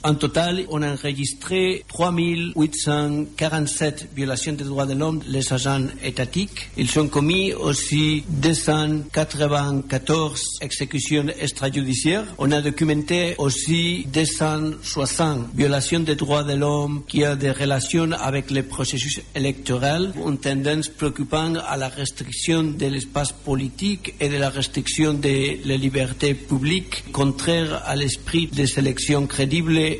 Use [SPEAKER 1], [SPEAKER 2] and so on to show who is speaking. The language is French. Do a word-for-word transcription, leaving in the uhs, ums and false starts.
[SPEAKER 1] En total, on a enregistré trois mille huit cent quarante-sept violations des droits de l'homme les agents étatiques. Ils ont commis aussi deux cent quatre-vingt-quatorze exécutions extrajudiciaires. On a documenté aussi deux cent soixante violations des droits de l'homme qui ont des relations avec le processus électoral, une tendance préoccupante à la restriction de l'espace politique et de la restriction de la liberté publique, contraire à l'esprit des élections crédibles